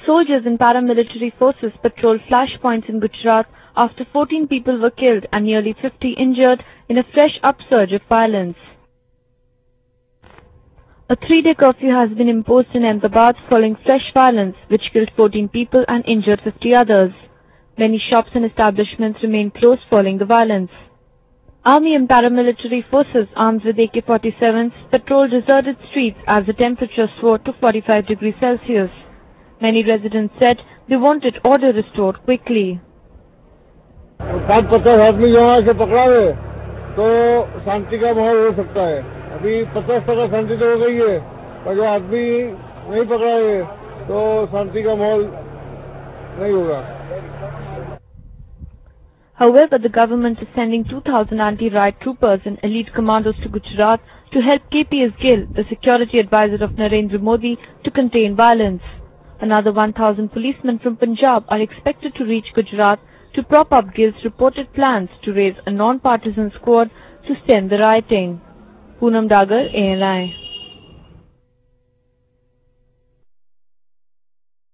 soldiers and paramilitary forces patrolled flashpoints in Gujarat after 14 people were killed and nearly 50 injured in a fresh upsurge of violence. A 3-day curfew has been imposed in Ahmedabad following fresh violence which killed 14 people and injured 50 others. Many shops and establishments remain closed following the violence. Army and paramilitary forces armed with AK-47s patrolled deserted streets as the temperature soared to 45 degrees Celsius. Many residents said they wanted order restored quickly. 50 आदमी यहाँ से पकड़ा है तो शांति का माहौल हो सकता है। अभी 50% शांति तो हो गई है, पर जो आदमी नहीं पकड़ा है तो शांति का माहौल नहीं होगा। However, the government is sending 2,000 anti-riot troopers and elite commandos to Gujarat to help KPS Gill, the security advisor of Narendra Modi, to contain violence. Another 1,000 policemen from Punjab are expected to reach Gujarat to prop up Gill's reported plans to raise a non-partisan squad to stem the rioting. Poonam Dagar, ANI.